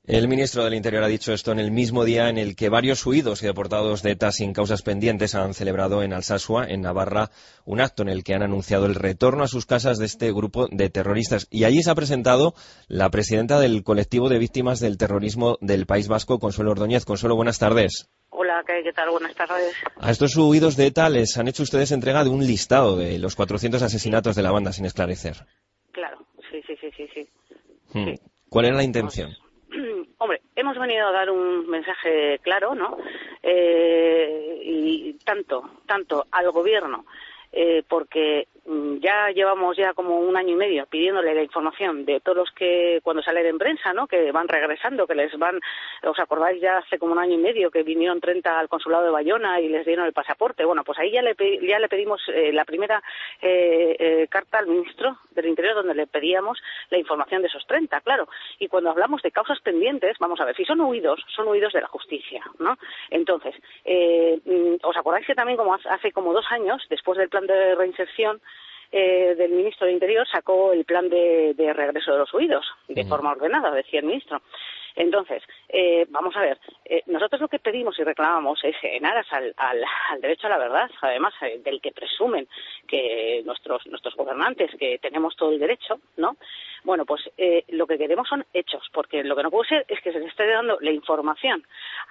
El ministro del Interior ha dicho esto en el mismo día en el que varios huidos y deportados de ETA sin causas pendientes han celebrado en Alsasua, en Navarra, un acto en el que han anunciado el retorno a sus casas de este grupo de terroristas. Y allí se ha presentado la presidenta del colectivo de víctimas del terrorismo del País Vasco, Consuelo Ordóñez. Consuelo, buenas tardes. Hola, ¿qué tal? Buenas tardes. A estos huidos de ETA les han hecho ustedes entrega de un listado de los 400 asesinatos de la banda sin esclarecer. Claro, sí. Sí. ¿Cuál era la intención? Hombre, hemos venido a dar un mensaje claro, ¿no? Y tanto al gobierno, porque ya llevamos como un año y medio pidiéndole la información de todos los que cuando salen en prensa, ¿no? Que van regresando, que les van, ¿os acordáis? Ya hace como un año y medio que vinieron 30 al consulado de Bayona y les dieron el pasaporte. Bueno, pues ahí ya le pedimos la primera carta al ministro del Interior donde le pedíamos la información de esos 30, claro. Y cuando hablamos de causas pendientes, vamos a ver, si son huidos de la justicia, ¿no? Entonces, ¿os acordáis que también como hace como 2 años, después del plan de reinserción del ministro del Interior, sacó el plan de regreso de los huidos de forma ordenada, decía el ministro? Entonces, vamos a ver, nosotros lo que pedimos y reclamamos es, en aras al derecho a la verdad, además del que presumen que nuestros gobernantes, que tenemos todo el derecho, ¿no? Bueno, pues lo que queremos son hechos, porque lo que no puede ser es que se les esté dando la información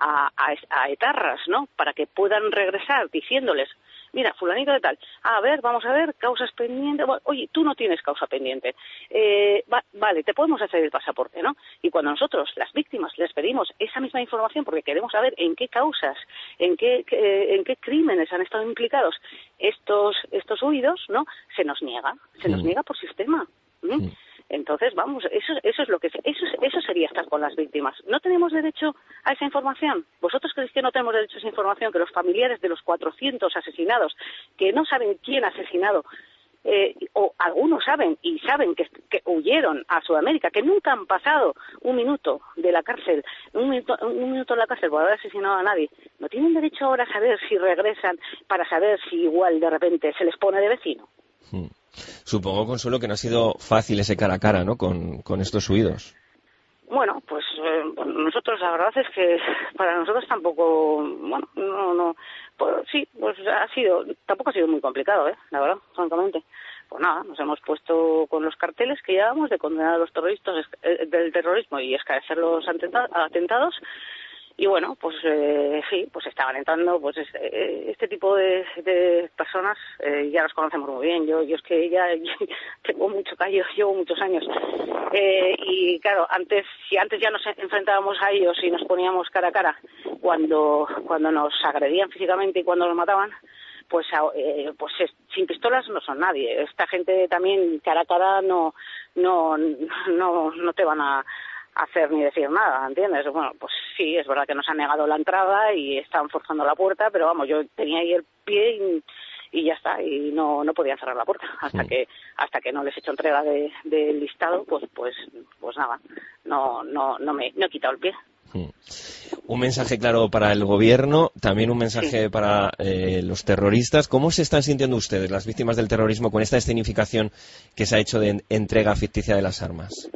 a etarras, ¿no? Para que puedan regresar diciéndoles: mira, fulanito de tal, vamos a ver, causas pendientes, oye, tú no tienes causa pendiente, vale, te podemos hacer el pasaporte, ¿no? Y cuando nosotros, las víctimas, les pedimos esa misma información porque queremos saber en qué causas, en qué crímenes han estado implicados estos huidos, ¿no? Se nos niega por sistema. Entonces, vamos, eso es lo que eso sería estar con las víctimas. ¿No tenemos derecho a esa información? ¿Vosotros creéis que no tenemos derecho a esa información? Que los familiares de los 400 asesinados, que no saben quién ha asesinado, o algunos saben que huyeron a Sudamérica, que nunca han pasado un minuto de la cárcel, un minuto en la cárcel por haber asesinado a nadie, ¿no tienen derecho ahora a saber si regresan para saber si igual de repente se les pone de vecino? Supongo, Consuelo, que no ha sido fácil ese cara a cara, ¿no?, con estos huidos. Bueno, pues nosotros, la verdad es que para nosotros tampoco, bueno, no, pues sí, pues tampoco ha sido muy complicado, la verdad, francamente. Pues nada, nos hemos puesto con los carteles que llevamos de condenar a los terroristas del terrorismo y esclarecer los atentados. Y bueno, pues sí, pues estaban entrando pues este tipo de personas, ya los conocemos muy bien. Yo es que ya tengo mucho callo, llevo muchos años. Y claro, si antes ya nos enfrentábamos a ellos y nos poníamos cara a cara cuando nos agredían físicamente y cuando nos mataban, pues sin pistolas no son nadie. Esta gente también cara a cara no te van a hacer ni decir nada, ¿entiendes? Bueno, pues sí, es verdad que nos han negado la entrada y están forzando la puerta, pero vamos, yo tenía ahí el pie y ya está, y no podían cerrar la puerta hasta que no les he hecho entrega del listado, pues nada, no he quitado el pie. Un mensaje claro para el gobierno, también un mensaje para los terroristas. ¿Cómo se están sintiendo ustedes, las víctimas del terrorismo, con esta escenificación que se ha hecho de entrega ficticia de las armas?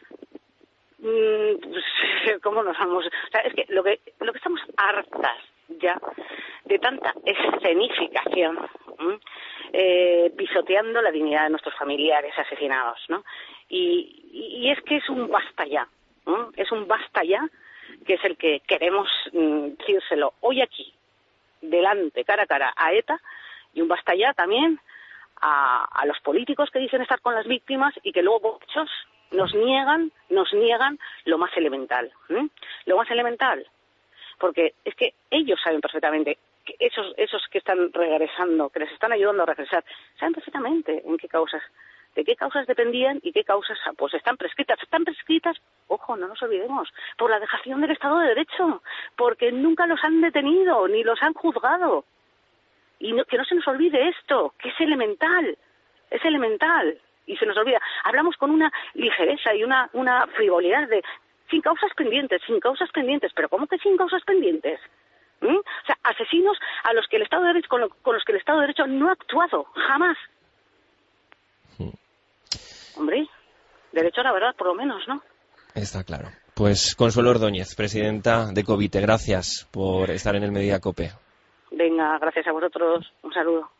¿Cómo nos vamos? O sea, es que lo que estamos hartas ya de tanta escenificación, pisoteando la dignidad de nuestros familiares asesinados, ¿no? Y es que es un basta ya, es un basta ya, que es el que queremos decírselo hoy aquí, delante, cara a cara a ETA, y un basta ya también a los políticos que dicen estar con las víctimas y que luego muchos nos niegan lo más elemental. Lo más elemental. Porque es que ellos saben perfectamente, que esos que están regresando, que les están ayudando a regresar, saben perfectamente de qué causas dependían y qué causas pues están prescritas. Están prescritas, ojo, no nos olvidemos, por la dejación del Estado de Derecho, porque nunca los han detenido ni los han juzgado. Y que no se nos olvide esto, que es elemental. Y se nos olvida. Hablamos con una ligereza y una frivolidad de sin causas pendientes, pero ¿cómo que sin causas pendientes? O sea, asesinos a los que el Estado de Derecho, con los que el Estado de Derecho no ha actuado, jamás. Hombre, derecho a la verdad, por lo menos, ¿no? Está claro. Pues Consuelo Ordóñez, presidenta de Covite, gracias por estar en el Mediodía COPE. Venga, gracias a vosotros. Un saludo.